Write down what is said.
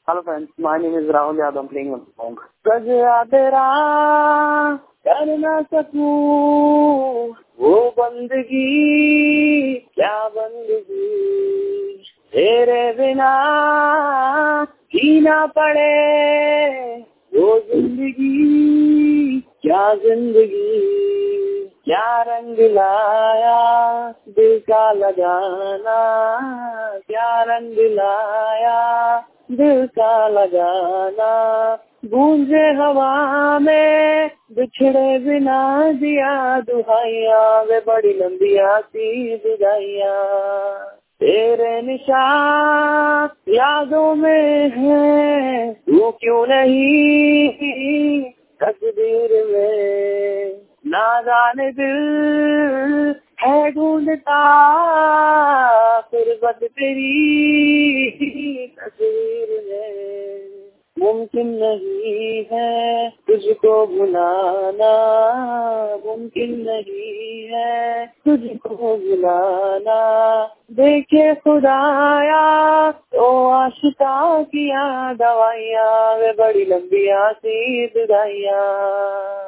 Hello friends, my name is Rahul Yadav. I'm playing a song. सजा तेरा कर ना सकूं वो बंदगी, क्या बंदगी, तेरे बिना जीना पड़े वो जिंदगी, क्या जिंदगी, क्या रंग लाया दिल का लगाना, क्या रंग लाया दिल का लगाना, गूंजे हवा में बिछड़े बिना दिया दुहाइया, वे बड़ी लंबी आती जुदाइया, तेरे निशान यादों में है, तू क्यों नहीं तकदीर में, ना जाने दिल है ढूंढता गुर्बत तेरी तस्वीर में, मुमकिन नहीं है तुझको भुलाना, मुमकिन नहीं है तुझको भुलाना, देखे खुदाया तो आशिका किया दवाइयाँ, वे बड़ी लंबी आती जुदाइयाँ।